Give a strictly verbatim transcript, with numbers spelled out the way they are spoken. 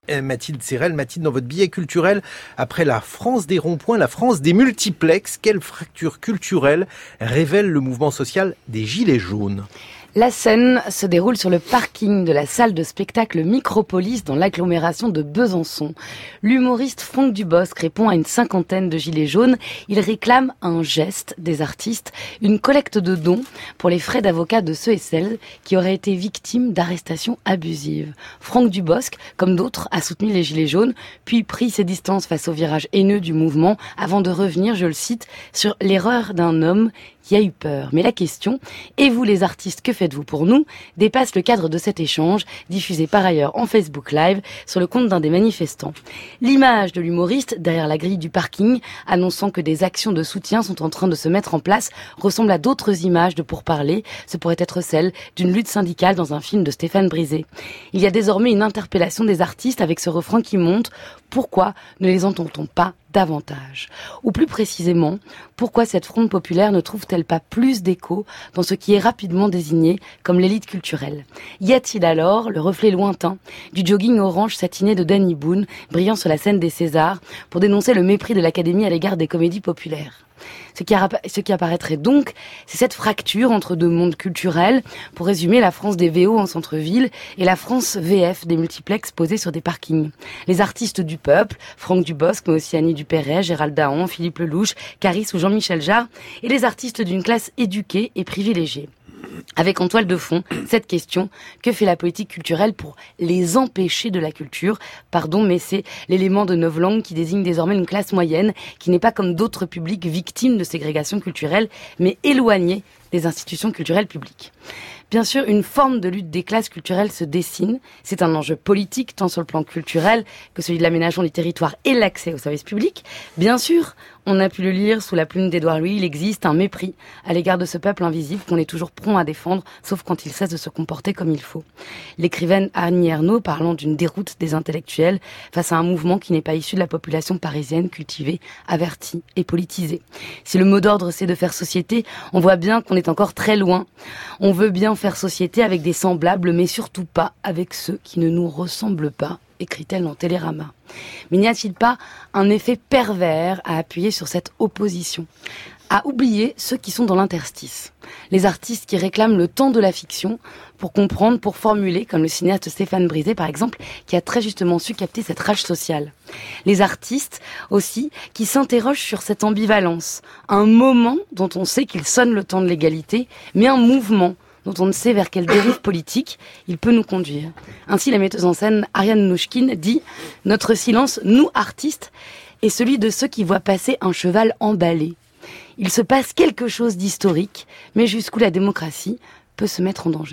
Mathilde Serrel. Mathilde, dans votre billet culturel, après la France des ronds-points, la France des multiplexes, quelle fracture culturelle révèle le mouvement social des Gilets jaunes ? La scène se déroule sur le parking de la salle de spectacle Micropolis dans l'agglomération de Besançon. L'humoriste Franck Dubosc répond à une cinquantaine de gilets jaunes. Il réclame un geste des artistes, une collecte de dons pour les frais d'avocat de ceux et celles qui auraient été victimes d'arrestations abusives. Franck Dubosc, comme d'autres, a soutenu les gilets jaunes, puis pris ses distances face au virage haineux du mouvement avant de revenir, je le cite, sur l'erreur d'un homme qui a eu peur. Mais la question, et vous les artistes, que faites-vous pour nous, dépasse le cadre de cet échange, diffusé par ailleurs en Facebook Live sur le compte d'un des manifestants. L'image de l'humoriste derrière la grille du parking, annonçant que des actions de soutien sont en train de se mettre en place, ressemble à d'autres images de pourparlers. Ce pourrait être celle d'une lutte syndicale dans un film de Stéphane Brisé. Il y a désormais une interpellation des artistes avec ce refrain qui monte. Pourquoi ne les entend-on pas davantage? Ou plus précisément, pourquoi cette fronde populaire ne trouve-t-elle pas plus d'écho dans ce qui est rapidement désigné comme l'élite culturelle? Y a-t-il alors le reflet lointain du jogging orange satiné de Danny Boone, brillant sur la scène des Césars, pour dénoncer le mépris de l'Académie à l'égard des comédies populaires? Ce qui, appa- ce qui apparaîtrait donc, c'est cette fracture entre deux mondes culturels, pour résumer la France des V O en centre-ville et la France V F des multiplexes posés sur des parkings. Les artistes du peuple, Franck Dubosc, mais aussi Annie Dupéret, Gérald Daon, Philippe Lelouch, Caris ou Jean-Michel Jarre, et les artistes d'une classe éduquée et privilégiée. Avec en toile de fond cette question, que fait la politique culturelle pour les empêcher de la culture? Pardon, mais c'est l'élément de novlangue qui désigne désormais une classe moyenne qui n'est pas comme d'autres publics victimes de ségrégation culturelle, mais éloignée des institutions culturelles publiques. Bien sûr, une forme de lutte des classes culturelles se dessine. C'est un enjeu politique, tant sur le plan culturel que celui de l'aménagement du territoire et l'accès aux services publics. Bien sûr, on a pu le lire sous la plume d'Édouard Louis, il existe un mépris à l'égard de ce peuple invisible qu'on est toujours prompt à défendre, sauf quand il cesse de se comporter comme il faut. L'écrivaine Annie Ernaux parlant d'une déroute des intellectuels face à un mouvement qui n'est pas issu de la population parisienne cultivée, avertie et politisée. Si le mot d'ordre c'est de faire société, on voit bien qu'on est encore très loin. On veut bien faire société avec des semblables, mais surtout pas avec ceux qui ne nous ressemblent pas, écrit-elle dans Télérama. Mais n'y a-t-il pas un effet pervers à appuyer sur cette opposition, à oublier ceux qui sont dans l'interstice, les artistes qui réclament le temps de la fiction pour comprendre, pour formuler, comme le cinéaste Stéphane Brisé par exemple, qui a très justement su capter cette rage sociale. Les artistes aussi qui s'interrogent sur cette ambivalence, un moment dont on sait qu'il sonne le temps de l'égalité, mais un mouvement dont on ne sait vers quelle dérive politique il peut nous conduire. Ainsi, la metteuse en scène Ariane Nouchkine dit « Notre silence, nous artistes, est celui de ceux qui voient passer un cheval emballé. Il se passe quelque chose d'historique, mais jusqu'où la démocratie peut se mettre en danger. »